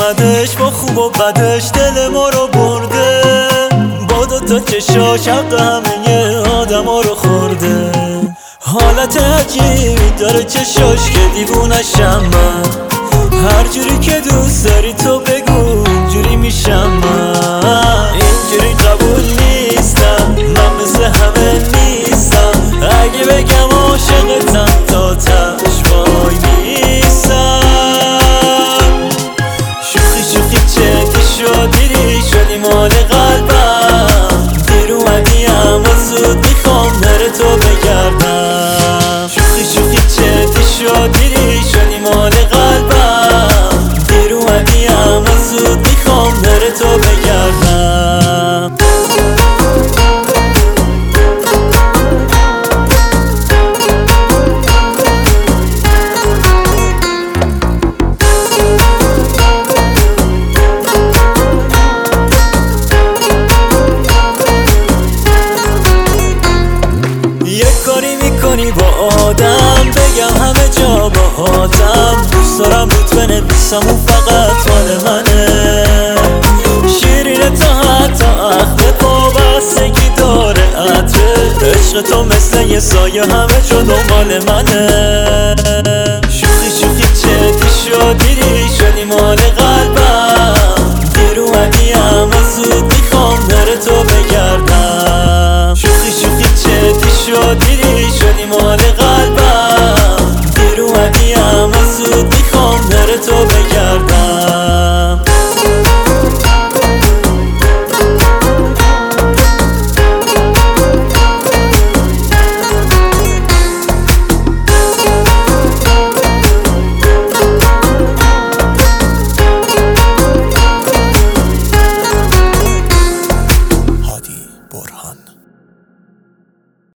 اومدش با خوب و بدش دل ما رو برده، با دوتا چشاش حق همه آدما رو خورده. حالت عجیبی داره چشاش که دیوونشم من، هر جوری که دوست داری تو بگو اینجوری میشم من. اینجوری قبول نیستم، من مثل همه نیستم، اگه بگم عاشقتم تا تش وای میسم. شوخی شوخی جدی شد دیری شدی مال قلبم، دیر اومدی اما زود میخوام در تو بگردم. شوخی شوخی جدی شد دیری شدی مال قلبم، دیر اومدی اما زود میخوام در تو بگردم. کاری میکنی با آدم، بگم همه جا باهاتم، دوست دارم روت بنویسم اون فقط مال منه. شیرینه تا حتی اخمت وابستگی داره عطره، عشق تو مثل یه سایه همه جا دنبال منه. شوخی شوخی جدی شد دیری شدی مال قلبم، دیر اومدی اما زود میخوام در تو بگردم. شوخی شوخی جدی شد دیری شدی